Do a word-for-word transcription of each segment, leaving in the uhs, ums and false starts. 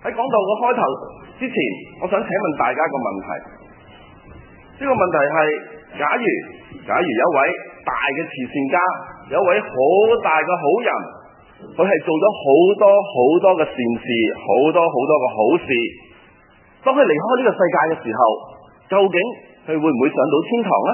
喺講到個開頭之前，我想請問大家一個問題。呢個問題係，假如假如有位大嘅慈善家，有位好大嘅好人，佢係做咗好多好多嘅善事，好多好多嘅好事。當佢離開呢個世界嘅時候，究竟佢會唔會上到天堂呢？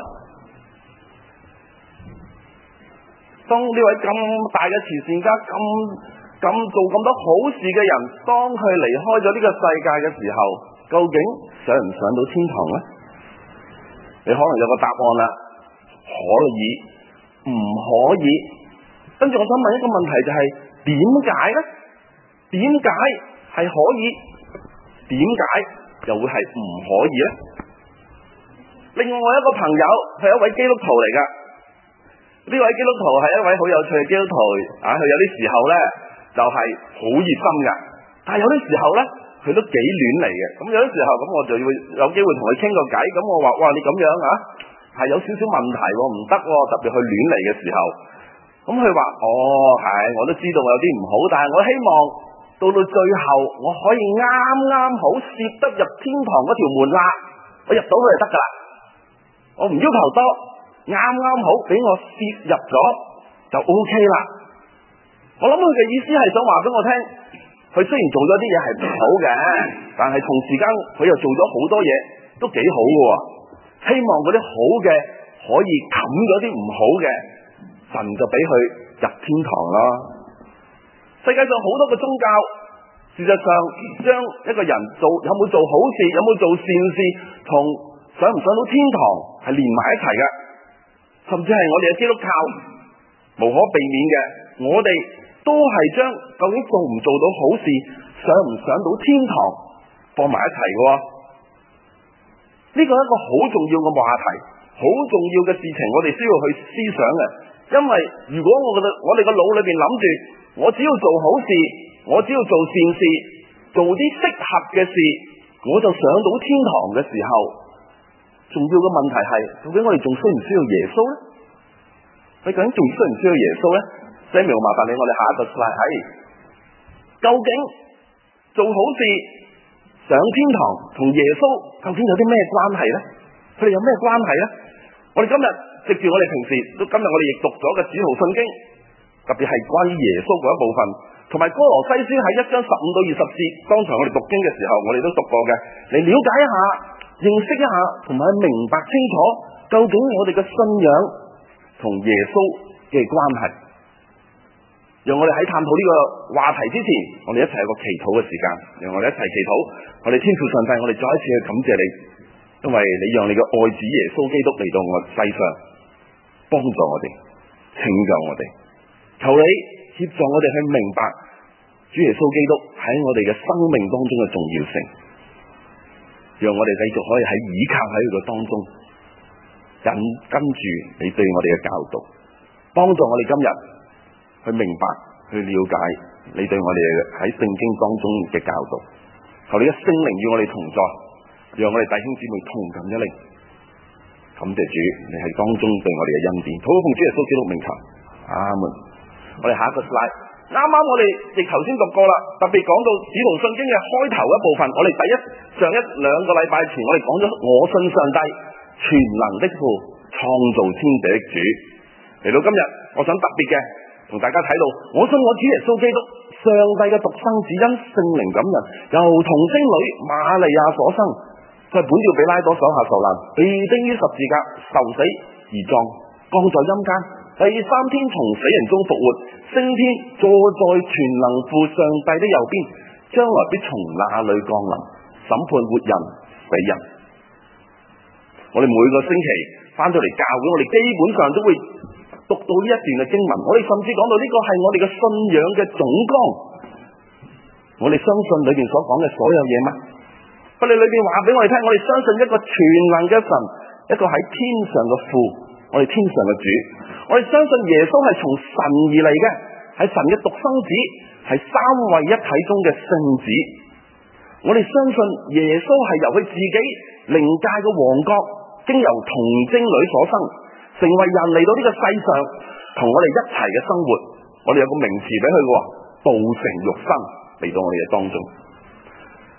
當呢位咁大嘅慈善家，咁咁做咁多好事嘅人，當佢離開咗呢個世界嘅時候，究竟上唔上到天堂呢？你可能有個答案啦，可以，唔可以。跟住我想問一個問題，就係點解呢？點解係可以？點解又會係唔可以呢？另外我有一個朋友係一位基督徒嚟噶，呢位基督徒係一位好有趣嘅基督徒啊！佢有啲時候呢就係好熱心噶，但係有啲時候呢佢都幾亂嚟嘅。咁有啲時候咁我就會有機會同佢傾個偈。咁我話：哇，你咁樣啊，係有少少問題喎，唔得喎，特別去亂嚟嘅時候。咁佢話：哦，係，我都知道有啲唔好，但係我希望到到最後我可以啱啱好攝得入天堂嗰條門啦，我入到去就得噶啦，我唔要求多，啱啱好俾我攝入咗就 OK 啦。我諗佢嘅意思係想話俾我聽，佢雖然做咗啲嘢係唔好嘅，但係同時間佢又做咗好多嘢都幾好嘅，希望嗰啲好嘅可以冚咗啲唔好嘅，神就俾佢入天堂啦。世界上好多嘅宗教，事實上將一個人做有冇做好事，有冇做善事，同上唔上到天堂係連埋一齊嘅。甚至係我哋嘅基督教無可避免嘅，我哋都係將究竟做唔做到好事，上唔上到天堂放埋一齊嘅。呢個係一個好重要嘅話題，好重要嘅事情，我哋需要去思想嘅。因為如果我覺得我哋個腦裏邊諗住，我只要做好事，我只要做善事，做啲適合嘅事，我就上到天堂嘅時候，重要嘅問題係，究竟我哋仲需唔需要耶穌呢？你究竟仲需唔需要耶穌呢？Samuel，麻煩你，我哋下一個 slide 係，究竟做好事上天堂同耶穌究竟有啲咩關係呢？佢哋有咩關係呢？我哋今日藉住我哋平時都今日我哋亦讀咗嘅使徒信經，特別係關於耶穌嗰一部分，同埋哥羅西書喺一章十五到二十節，剛才我哋讀經嘅時候，我哋都讀過嘅，嚟了解一下、認識一下，同埋明白清楚究竟我哋嘅信仰同耶穌嘅關係。讓我哋喺探討呢個話題之前，我哋一齊有個祈禱嘅時間，讓我哋一齊祈禱。我哋天父上帝，我哋再一次去感謝你，因為你讓你嘅愛子耶穌基督嚟到我世上，幫助我哋，拯救我哋。求你協助我哋去明白主耶穌基督喺我哋嘅生命當中嘅重要性，讓我哋繼續可以喺倚靠喺佢嘅當中，緊跟住你對我哋嘅教導，幫助我哋今日去明白、去了解你對我哋喺聖經當中嘅教導。求你嘅聖靈與我哋同在，讓我哋弟兄姊妹同感一靈。感謝主，你係當中對我哋嘅恩典。禱告奉主耶穌基督名求，阿門。我哋下一個 slide， 啱啱我哋亦頭先讀過啦，特別講到使徒信經嘅開頭一部分。我哋第一上一兩個禮拜前，我哋講咗我信上帝全能的父，創造天地的主。嚟到今日，我想特別嘅同大家睇到，我信我主耶穌基督，上帝嘅獨生子因聖靈感人，由童貞女瑪利亞所生，佢係本照彼拉多手下受難，被釘於十字架，受死而葬，降在陰間，第三天從死人中復活，升天坐在全能父上帝的右邊，將來必從那裏降臨，審判活人死人。我哋每個星期翻到嚟教會，我哋基本上都會讀到呢一段嘅經文，我哋甚至講到呢個係我哋嘅信仰嘅總綱。我哋相信裏邊所講嘅所有嘢嗎？我哋裏邊話俾我哋聽，我哋相信一個全能嘅神，一個喺天上嘅父，我哋天上嘅主。我哋相信耶穌係從神而嚟嘅，係神嘅獨生子，係三位一體中嘅聖子。我哋相信耶穌係由佢自己靈界嘅王國，經由童貞女所生，成為人嚟到呢個世上，同我哋一齊嘅生活。我哋有個名詞俾佢嘅，道成肉身嚟到我哋嘅當中。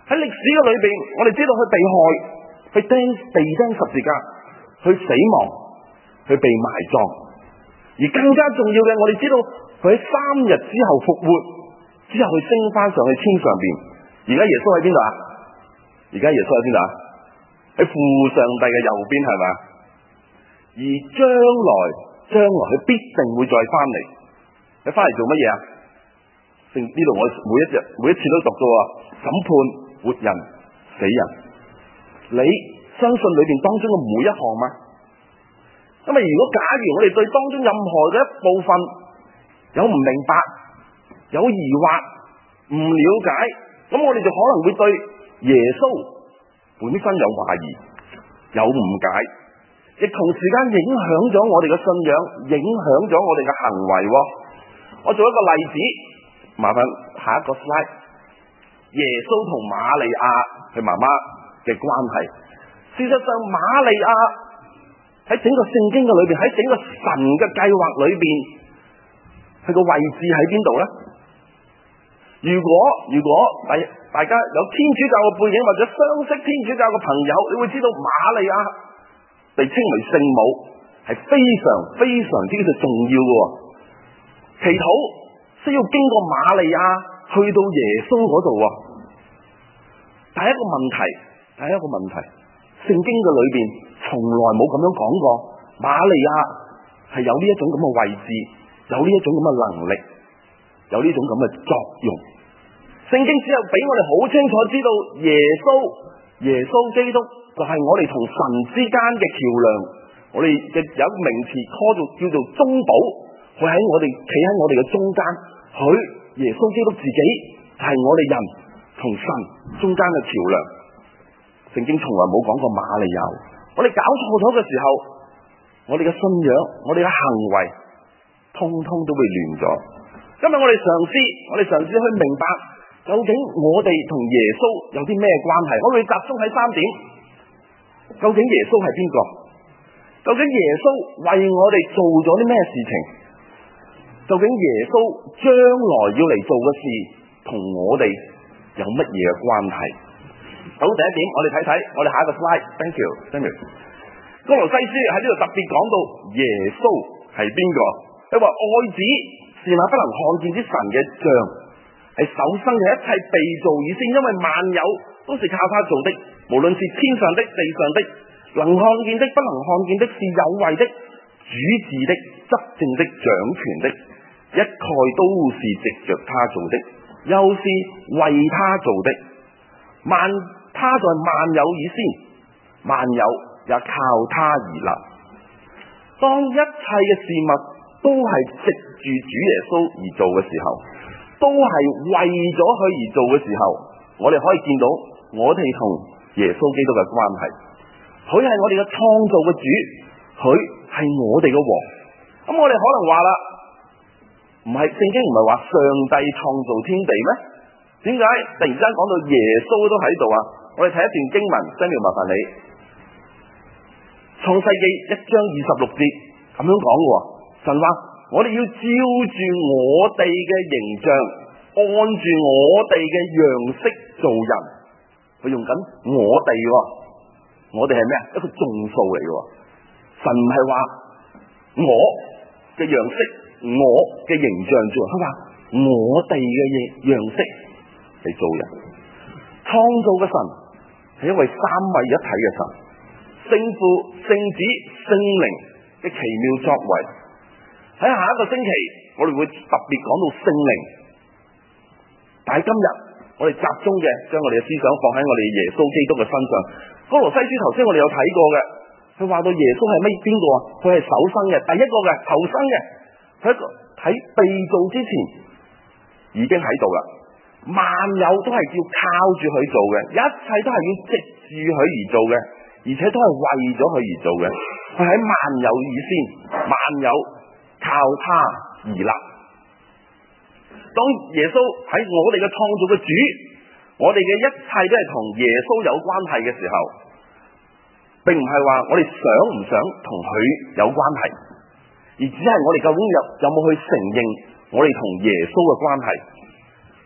喺歷史嘅裏邊，我哋知道佢被害，去釘被釘十字架，去死亡，去被埋葬。而更加重要嘅，我哋知道佢喺三日之後復活，之後佢升翻上去天上邊。而家耶穌喺邊度啊？而家耶穌喺邊度啊？喺父上帝嘅右邊，係咪？而將來將來佢必定會再翻嚟。佢翻嚟做乜嘢啊？聖呢度我每一日每一次都讀咗啊，審判活人死人。你相信裏邊當中嘅每一項嗎？因為如果假如我哋對當中任何嘅一部分有唔明白、有疑惑、唔了解，咁我哋就可能會對耶穌本身有懷疑、有誤解，亦同時間影響咗我哋嘅信仰，影響咗我哋嘅行為。我做一個例子，麻煩下一個 slide。耶穌同瑪利亞佢媽媽嘅關係，事實上瑪利亞喺整個聖經嘅裏邊，喺整個神嘅計劃裏邊，佢個位置喺邊度呢？如果如果大大家有天主教嘅背景或者相識天主教嘅朋友，你會知道瑪利亞被稱為聖母係非常非常之嘅重要嘅。祈禱需要經過瑪利亞去到耶穌嗰度。第一個問題，第一個問題，聖經嘅裏邊從來冇咁樣講過瑪利亞係有呢一種咁嘅位置，有呢一種咁嘅能力，有呢種咁嘅作用。聖經只有俾我哋好清楚知道耶穌耶穌基督就係我哋同神之間嘅橋梁。我哋嘅有一個名詞 call 做叫做中保，佢喺我哋企喺我哋嘅中間，佢耶穌基督自己就係我哋人同神中間嘅橋梁。聖經從來冇講過瑪利亞。我哋搞錯咗嘅時候，我哋嘅信仰，我哋嘅行為通通都會亂咗。今日我哋嘗試我哋嘗試去明白究竟我哋同耶穌有啲咩關係。我會集中喺三點。究竟耶穌係邊個？究竟耶穌為我哋做咗啲咩事情？究竟耶穌將來要嚟做嘅事同我哋有乜嘢嘅關係？好，第一點我哋睇睇，我哋下一個 slide。 Thank you Thank you。 哥羅西書喺呢度特別講到耶穌係邊個。佢話愛子是那不能看見之神嘅像，係首生嘅一切被造以先，因為萬有都是靠他做的，無論是天上的地上的，能看見的不能看見的，是有位的主治的執政的掌權的，一概都是藉着他做的，又是為他做的。萬他在萬有以先，萬有也靠他而立。當一切嘅事物都係藉住主耶穌而做嘅時候，都係為咗佢而做嘅時候，我哋可以見到我哋同耶穌基督嘅關係。佢係我哋嘅創造嘅主，佢係我哋嘅王。咁我哋可能話啦，唔係聖經唔係話上帝創造天地咩？點解突然間講到耶穌都喺度啊？我哋睇一段經文，真要麻煩你。創世記一章二十六節咁樣講嘅，神話我哋要照住我哋嘅形象，按住我哋嘅樣式做人。佢用緊我哋，我哋係咩啊？一個眾數嚟嘅。神唔係話我嘅樣式，我嘅形象做，佢話我哋嘅樣式嚟做人。創造嘅神係一位三位一體嘅神，聖父、聖子、聖靈嘅奇妙作為。喺下一個星期我哋會特別講到聖靈，但係今日我哋集中嘅將我哋嘅思想放喺我哋耶穌基督嘅身上。哥羅西書頭先我哋有睇過嘅，佢話到耶穌係乜邊個啊？佢係首生嘅，第一個嘅，頭生嘅。佢一個喺被造之前已經喺度啦。萬有都係要靠住佢做嘅，一切都係要藉住佢而做嘅，而且都係為咗佢而做嘅。佢喺萬有以先，萬有靠他而立。當耶穌喺我哋嘅創造嘅主，我哋嘅一切都係同耶穌有關係嘅時候，並唔係話我哋想唔想同佢有關係，而只係我哋究竟有有冇去承認我哋同耶穌嘅關係。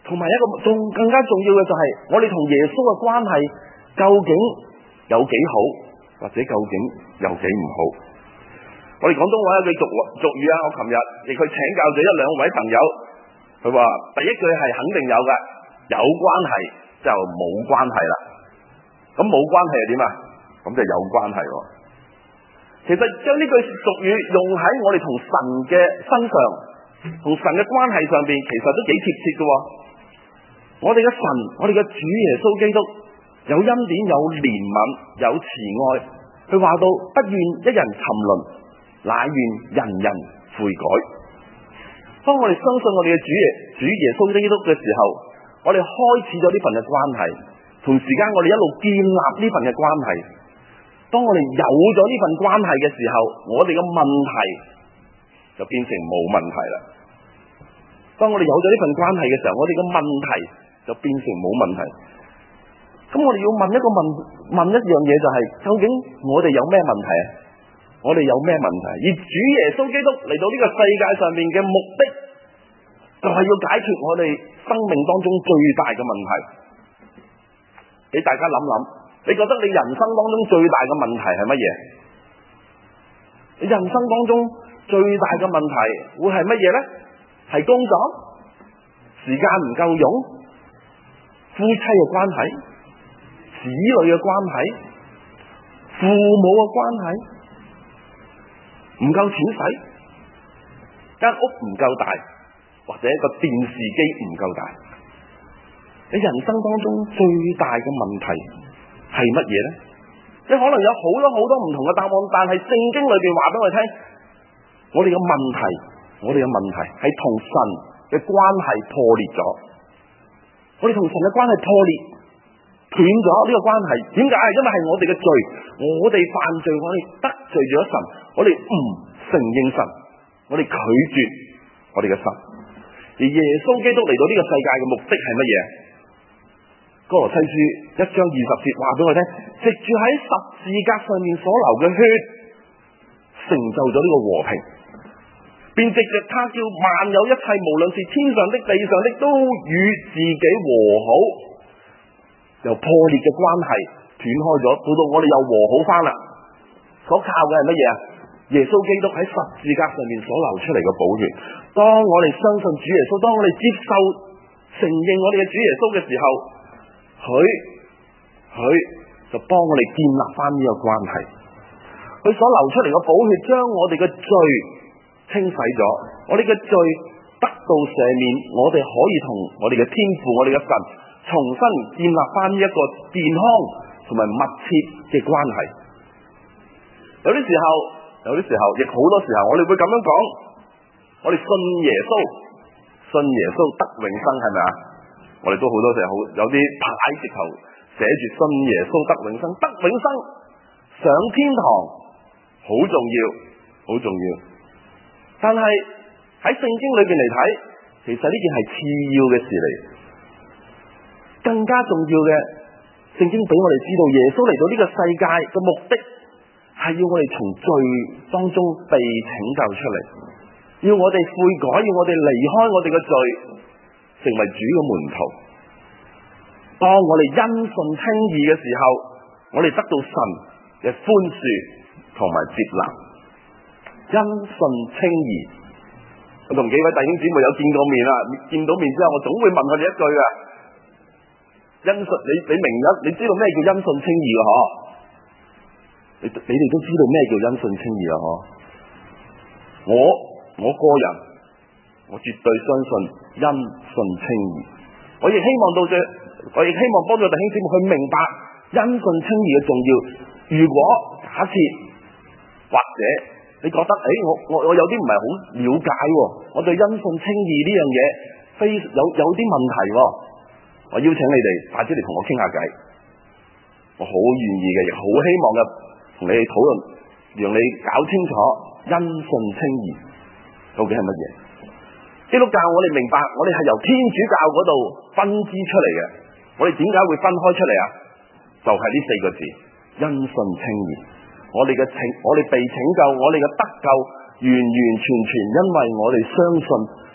同埋一個仲更加重要嘅就係我哋同耶穌嘅關係究竟有幾好，或者究竟有幾唔好。我哋廣東話有句俗俗語啊，我琴日亦去請教咗一兩位朋友，佢話第一句係肯定有嘅，有關係就冇關係啦。咁冇關係係點啊？咁就有關係喎。其實將呢句俗語用喺我哋同神嘅身上，同神嘅關係上邊，其實都幾貼切嘅。我哋嘅神，我哋嘅主耶穌基督有恩典、有憐憫、有慈愛。佢話到不願一人沉淪，乃願人人悔改。當我哋相信我哋嘅主耶主耶穌基督嘅時候，我哋開始咗呢份嘅關係，同時間我哋一路建立呢份嘅關係。當我哋有咗呢份關係嘅時候，我哋嘅問題就變成冇問題啦。當我哋有咗呢份關係嘅時候，我哋嘅問題就變成冇問題。咁我哋要問一個問問一樣嘢，就係究竟我哋有咩問題啊？我哋有咩問題？而主耶穌基督嚟到呢個世界上面嘅目的，就係要解決我哋生命當中最大嘅問題。俾大家諗諗，你覺得你人生當中最大嘅問題係乜嘢？你人生當中最大嘅問題會係乜嘢呢？係工作、時間唔夠用、夫妻嘅關係、子女嘅關係、父母嘅關係，唔夠錢使，間屋唔夠大，或者個電視機唔夠大。你人生當中最大嘅問題係乜嘢呢？你可能有好多好多唔同嘅答案，但係聖經裏邊話俾我哋聽，我哋嘅問題，我哋嘅問題係同神嘅關係破裂咗。我哋同神嘅關係破裂斷咗呢個關係，點解？因為係我哋嘅罪，我哋犯罪，我哋得罪咗神，我哋唔承認神，我哋拒絕我哋嘅神。而耶穌基督嚟到呢個世界嘅目的係乜嘢？哥羅西書一章二十節話俾我聽，藉住喺十字架上面所流嘅血，成就咗呢個和平，便藉着他叫萬有一切，無論是天上的、地上的，都與自己和好。由破裂嘅關係斷開咗，到到我哋又和好翻啦。所靠嘅係乜嘢啊？耶穌基督喺十字架上面所流出嚟嘅寶血。當我哋相信主耶穌，當我哋接受承認我哋嘅主耶穌嘅時候，佢佢就幫我哋建立翻呢個關係。佢所流出嚟嘅寶血將我哋嘅罪清洗咗，我哋嘅罪得到赦免，我哋可以同我哋嘅天父、我哋嘅神重新建立翻一個健康同埋密切嘅關係。有啲時候，有啲時候，亦好多時候，我哋會咁樣講：我哋信耶穌，信耶穌得永生，係咪啊？我哋都好多時候好有啲牌直頭寫住信耶穌得永生，得永生上天堂，好重要，好重要。但係喺聖經裏邊嚟睇，其實呢件係次要嘅事嚟。更加重要嘅，聖經俾我哋知道，耶穌嚟到呢個世界嘅目的係要我哋從罪當中被拯救出嚟，要我哋悔改，要我哋離開我哋嘅罪，成為主嘅門徒。當我哋因信稱義嘅時候，我哋得到神嘅寬恕同埋接納。因信稱義，我同幾位弟兄姊妹有見過面啦，見到面之後，我總會問佢哋一句啊。因信你你明一，你知道咩叫因信稱義嘅嗬？你你哋都知道咩叫因信稱義啊？嗬？我我個人，我絕對相信因信稱義。我亦希望到這，我亦希望幫助弟兄姊妹去明白因信稱義嘅重要。如果假設或者你覺得誒、哎，我我我有啲唔係好了解，我對因信稱義呢樣嘢非有有啲問題。我邀請你哋快啲嚟同我傾下偈，我好願意嘅，亦好希望嘅同你哋討論，讓你搞清楚因信稱義究竟係乜嘢。基督教我哋明白，我哋係由天主教嗰度分支出嚟嘅。我哋點解會分開出嚟啊？就係、是、呢四個字：因信稱義。我哋嘅拯，我哋被拯救，我哋嘅得救，完完全全因為我哋相信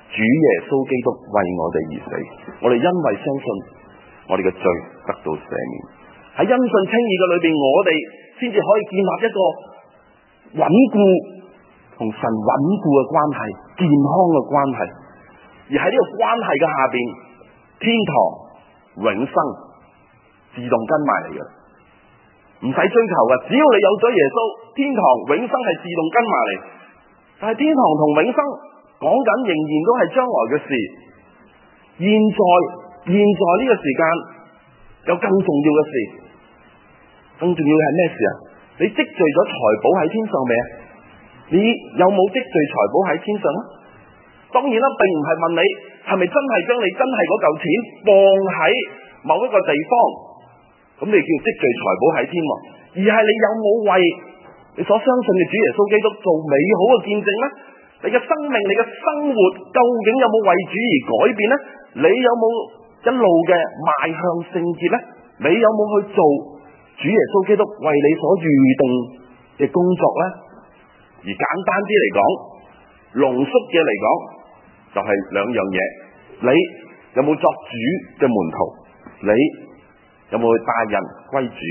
主耶穌基督為我哋而死，我哋因為相信我哋嘅罪得到赦免。喺因信稱義嘅裏邊，我哋先至可以建立一個穩固同神穩固嘅關係，健康嘅關係。而喺呢個關係嘅下邊，天堂永生自動跟埋嚟嘅，唔使追求嘅。只要你有咗耶穌，天堂永生係自動跟埋嚟。但係天堂同永生講緊仍然都係將來嘅事。現在現在呢個時間有更重要嘅事，更重要嘅係咩事啊？你積聚咗財寶喺天上未啊？你有冇積聚財寶喺天上啊？當然啦，並唔係問你係咪真係將你真係嗰嚿錢放喺某一個地方，咁你叫積聚財寶喺天，而係你有冇為你所相信嘅主耶穌基督做美好嘅見證呢？你嘅生命、你嘅生活究竟有冇為主而改變呢？你有冇一路嘅邁向聖潔呢？你有冇去做主耶穌基督為你所預定嘅工作呢？而簡單啲嚟講，濃縮嘅嚟講，就係兩樣嘢。你有冇作主嘅門徒？你有冇去帶人歸主？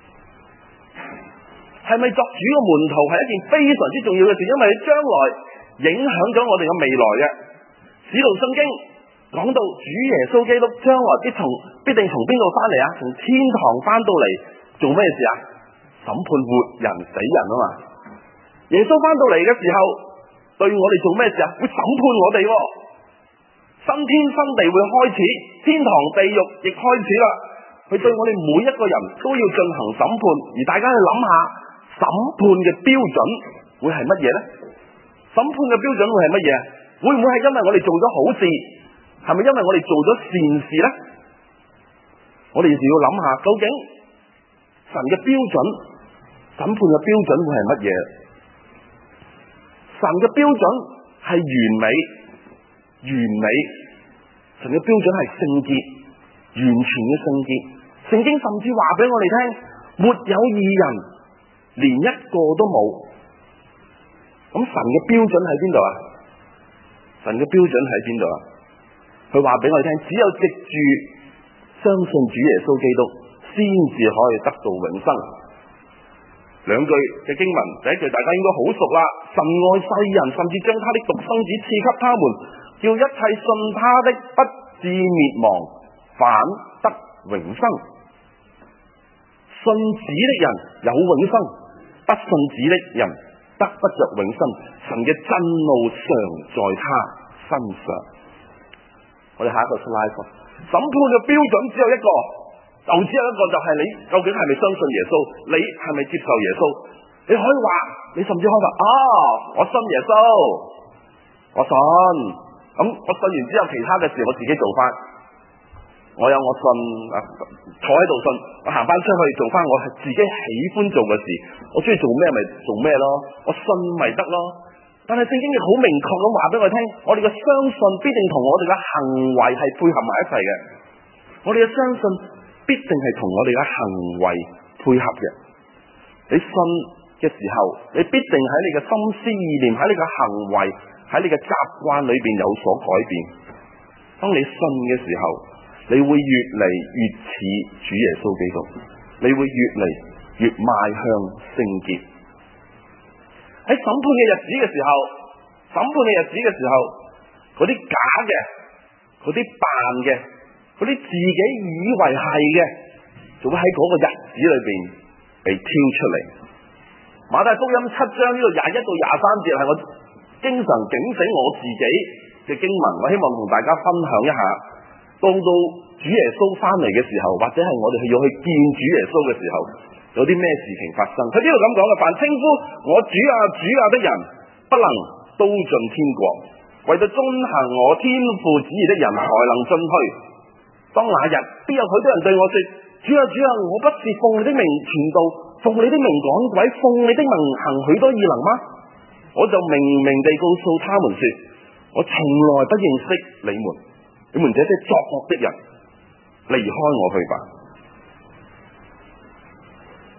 係咪作主嘅門徒係一件非常之重要嘅事？因為你將來影響咗我哋嘅未來嘅。使徒信經講到主耶穌基督將來必從必定從邊度翻嚟啊？從天堂翻到嚟做咩事啊？審判活人死人啊嘛！耶穌翻到嚟嘅時候，對我哋做咩事啊？會審判我哋，新天新地會開始，天堂地獄亦開始啦。佢對我哋每一個人都要進行審判，而大家去諗下，審判嘅標準會係乜嘢呢？審判嘅標準會係乜嘢？會唔會係因為我哋做咗好事？係咪因為我哋做咗善事呢？我哋就要諗下，究竟神嘅標準，審判嘅標準會係乜嘢？神嘅標準係完美，完美。神嘅標準係聖潔，完全嘅聖潔。聖經甚至話俾我哋聽，沒有義人，連一個都冇。咁神嘅標準喺邊度啊？神嘅標準喺邊度啊？佢話俾我哋聽，只有藉住相信主耶穌基督，先至可以得到永生。兩句嘅經文，第一句大家應該好熟啦。神愛世人，甚至將他的獨生子賜給他們，叫一切信他的不至滅亡，反得永生。信子的人有永生，不信子的人得不着永生。神嘅震怒常在他身上。我哋下一個 slide， 審判嘅標準只有一個，就只有一個，就係你究竟係咪相信耶穌？你係咪接受耶穌？你可以話，你甚至可以話，啊，我信耶穌，我信。咁我信完之後，其他嘅事我自己做翻。我有我信，坐喺度信，我行翻出去做翻我係自己喜歡做嘅事。我中意做咩咪做咩咯，我信咪得咯。但係聖經亦好明確咁話俾我聽，我哋嘅相信必定同我哋嘅行為係配合埋一齊嘅。我哋嘅相信必定係同我哋嘅行為配合嘅。你信嘅時候，你必定喺你嘅心思意念，喺你嘅行為，喺你嘅習慣裏邊有所改變。當你信嘅時候，你會越嚟越似主耶穌基督，你會越嚟越邁向聖潔。喺審判嘅日子嘅時候，審判嘅日子嘅時候，嗰啲假嘅，嗰啲扮嘅，嗰啲自己以為係嘅，就會喺嗰個日子裏邊被挑出嚟。馬太福音七章呢度廿一到廿三節係我經常警醒我自己嘅經文，我希望同大家分享一下。到到主耶穌翻嚟嘅時候，或者係我哋要去見主耶穌嘅時候，有啲咩事情發生？佢呢度咁講嘅，凡稱呼我主啊主啊的人，不能都進天國；為咗遵行我天父旨意的人，才能進去。當那日，必有許多人對我說：主啊主啊，我不是奉你的名傳道，奉你的名趕鬼，奉你的名行許多異能嗎？我就明明地告訴他們說：我從來不認識你們，你們這些作惡的人，離開我去吧。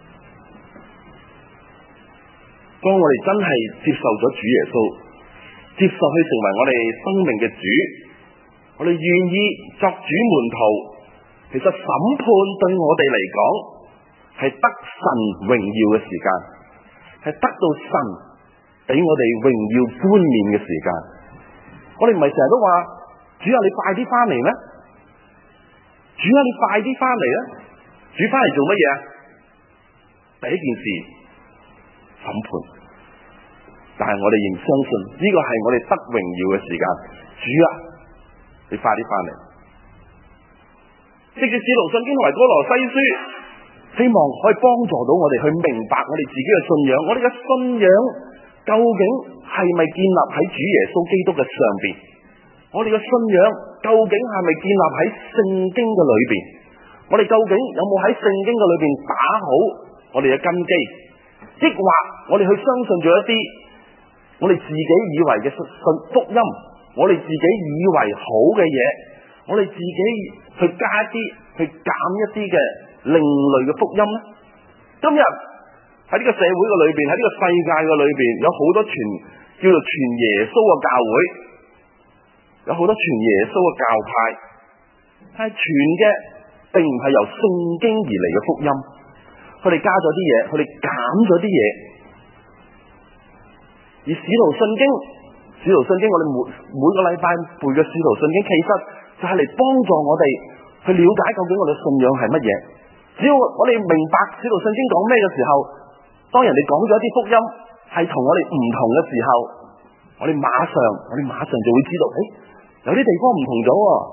當我哋真係接受咗主耶穌， 接受佢成為我哋生命嘅主，我哋願意作主門徒，其實審判對我哋嚟講係得神榮耀嘅時間，係得到神俾我哋榮耀冠冕嘅時間。我哋唔係成日都話主啊，你快啲翻嚟咩？主啊，你快啲翻嚟啦！主翻嚟做乜嘢啊？第一件事審判，但係我哋仍相信呢個係我哋得榮耀嘅時間。主啊，你快啲翻嚟！藉住使徒信經同埋哥羅西書，希望可以幫助到我哋去明白我哋自己嘅信仰。我哋嘅信仰究竟係咪建立喺主耶穌基督嘅上邊？我哋嘅信仰究竟係咪建立喺聖經嘅裏邊？我哋究竟有冇喺聖經嘅裏邊打好我哋嘅根基？抑或我哋去相信咗一啲我哋自己以為嘅信福音，我哋自己以為好嘅嘢，我哋自己去加一啲，去減一啲嘅另類嘅福音咧？今日喺呢個社會嘅裏邊，喺呢個世界嘅裏邊，有好多傳叫做傳耶穌嘅教會，有好多傳耶穌嘅教派，但係傳嘅並唔係由聖經而嚟嘅福音，佢哋加咗啲嘢，佢哋減咗啲嘢。而使徒信經，使徒信經我哋每每個禮拜背嘅使徒信經，其實就係嚟幫助我哋去了解究竟我哋信仰係乜嘢。只要我哋明白使徒信經講咩嘅時候，當人哋講咗一啲福音係同我哋唔同嘅時候，我哋馬上我哋馬上就會知道，誒，有啲地方唔同咗。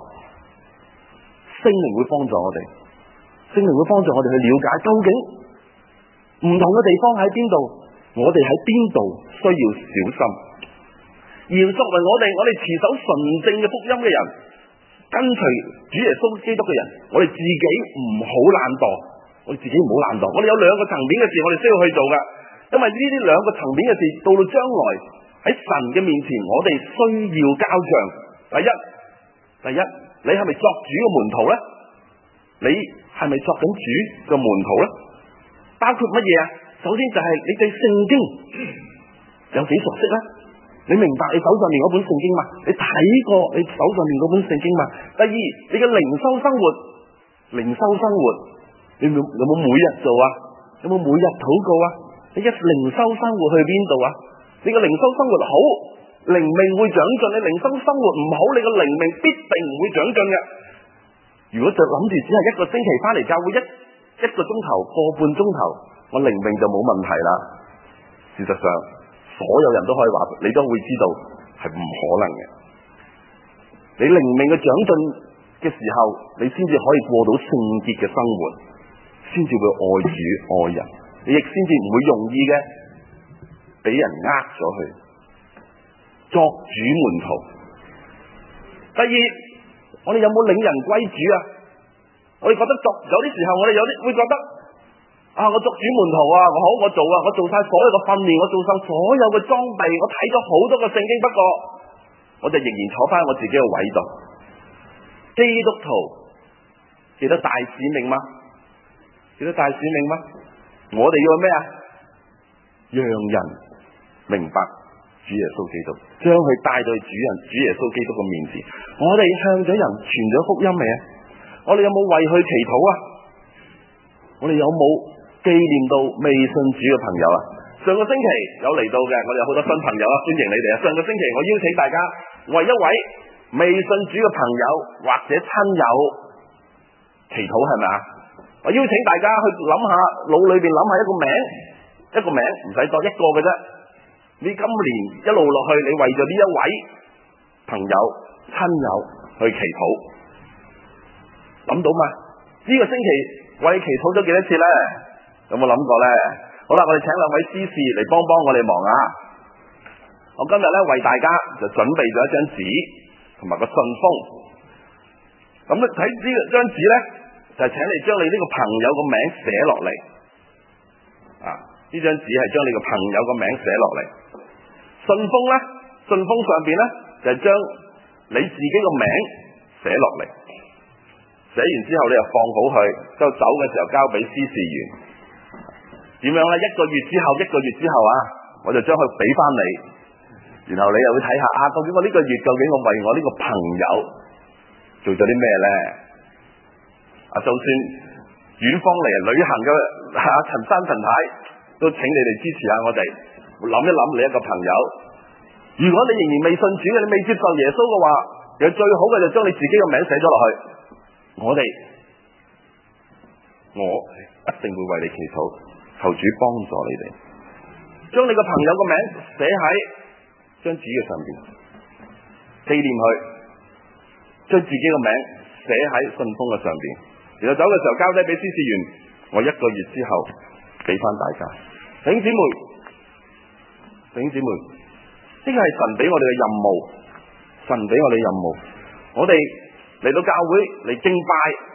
聖靈會幫助我哋，聖靈會幫助我哋去了解究竟唔同嘅地方喺邊度，我哋喺邊度需要小心。而作為我哋我哋持守純正嘅福音嘅人，跟隨主耶穌基督嘅人，我哋自己唔好懶惰，我哋自己唔好懶惰。我哋有兩個層面嘅事我哋需要去做噶，因為呢啲兩個層面嘅事到到將來喺神嘅面前，我哋需要交賬。第一，第一，你係咪作主嘅門徒咧？你係咪作緊主嘅門徒咧？包括乜嘢啊？首先就係你對聖經有幾熟悉咧？你明白你手上面嗰本聖經嘛？你睇過你手上面嗰本聖經嘛？第二，你嘅靈修生活，靈修生活，你有冇每日做啊？有冇每日禱告啊？你嘅靈修生活去邊度啊？你嘅靈修生活好，靈命會長進；你靈修生活唔好，你嘅靈命必定唔會長進嘅。如果就諗住只係一個星期翻嚟教會一一個鐘頭、個半鐘頭，我靈命就冇問題啦。事實上，所有人都可以話，你都會知道係唔可能嘅。你靈命嘅長進嘅時候，你先至可以過到聖潔嘅生活，先至會愛主愛人，你亦先至唔會容易嘅俾人呃咗去作主門徒。第二，我哋有冇領人歸主啊？我哋覺得作有啲時候，我哋有啲會覺得啊，我作主門徒啊，我好，我做啊，我做晒所有嘅訓練，我做晒所有嘅裝備，我睇咗好多個聖經，不過我就仍然坐翻我自己嘅位度。基督徒記得大使命嗎？記得大使命嗎？我哋要咩啊？讓人明白主耶穌基督，將佢帶到主人主耶穌基督嘅面前。我哋向咗人傳咗福音未啊？我哋有冇為佢祈禱啊？我哋有冇紀念到未信主嘅朋友啊？上個星期有嚟到嘅，我哋有好多新朋友啊，歡迎你哋啊！上個星期我邀請大家為一位未信主嘅朋友或者親友祈禱，係咪啊？我邀請大家去諗下，腦裏邊諗下一個名，一個名唔使作一個嘅啫。你今年一路落去，你為咗呢一位朋友親友去祈禱，諗到嘛？呢個星期為祈禱咗幾多次咧？有冇諗過咧？好啦，我哋請兩位司事嚟幫幫我哋忙啊！我今日咧為大家就準備咗一張紙同埋個信封。咁咧睇呢個張紙咧，就係請你將你呢個朋友個名寫落嚟。啊，呢張紙係將你個朋友個名寫落嚟。信封咧，信封上邊咧就係將你自己個名寫落嚟。寫完之後你又放好佢，之後走嘅時候交俾司事員。點樣咧？一個月之後，一個月之後啊，我就將佢俾翻你。 然後你又會睇下啊，究竟我呢個月究竟我為我呢個朋友做咗啲咩咧？啊，就算遠方嚟旅行嘅啊陳生陳太，都請你哋支持下我哋，諗一諗你一個朋友。如果你仍然未信主嘅，你未接受耶穌嘅話，有最好嘅就將你自己嘅名寫咗落去。我哋我一定會為你祈禱，求主幫助你哋，將你個朋友個名寫喺張紙嘅上邊，紀念佢，將自己個名寫喺信封嘅上邊，然後走嘅時候交低俾司事員，我一個月之後俾翻大家。弟兄姊妹，弟兄姊妹，呢個係神俾我哋嘅任務，神俾我哋任務，我哋嚟到教會嚟敬拜，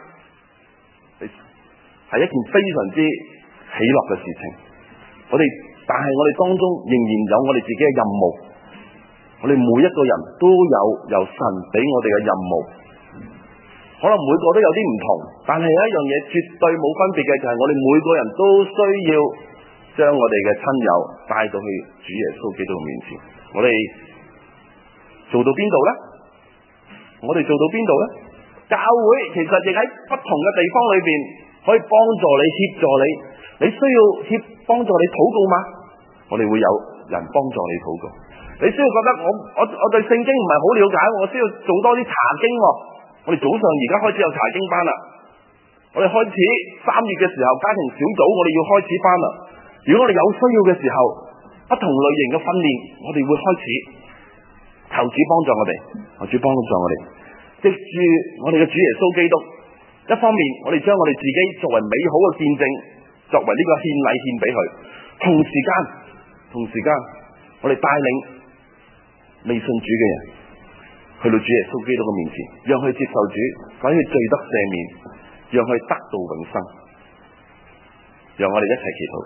係一件非常之喜樂嘅事情。我哋但係我哋當中仍然有我哋自己嘅任務，我哋每一個人都有由神俾我哋嘅任務，可能每個都有啲唔同，但係有一樣嘢絕對冇分別嘅，就係我哋每個人都需要將我哋嘅親友帶到去主耶穌基督嘅面前。我哋做到邊度呢？我哋做到邊度呢？教會其實亦喺不同嘅地方裏邊可以幫助你、協助你。你需要協幫助你禱告嗎？我哋會有人幫助你禱告。你需要覺得我我我對聖經唔係好了解，我需要做多啲查經。我哋早上而家開始有查經班啦。我哋開始三月嘅時候家庭小組，我哋要開始班啦。如果我哋有需要嘅時候，不同類型嘅訓練，我哋會開始。求主幫助我哋，求主幫助我哋，藉住我哋嘅主耶穌基督，一方面我哋將我哋自己作為美好嘅見證，作為呢個獻禮獻俾佢，同時間同時間我哋帶領未信主嘅人去到主耶穌基督嘅面前，讓佢接受主，使佢罪得赦免，讓佢得到永生。讓我哋一齊祈禱。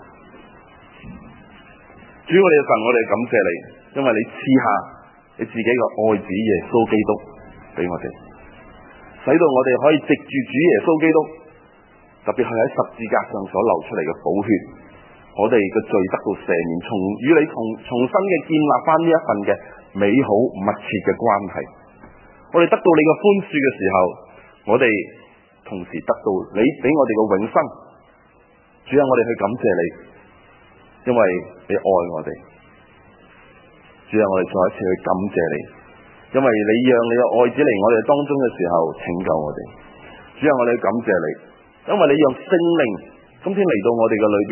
主，我哋嘅神，我哋感謝你，因為你賜下你自己嘅愛子耶穌基督俾我哋，使到我哋可以藉住主耶穌基督，特別係喺十字架上所流出嚟嘅寶血，我哋嘅罪得到赦免，從與你重重新嘅建立翻呢一份嘅美好密切嘅關係。我哋得到你嘅寬恕嘅時候，我哋同時得到你俾我哋嘅永生。主啊，我哋去感謝你，因為你愛我哋。主啊，我哋再一次去感謝你，因為你讓你嘅愛子嚟我哋當中嘅時候拯救我哋。主啊，我哋去感謝你，因為你讓聖靈今天嚟到我哋嘅裏邊。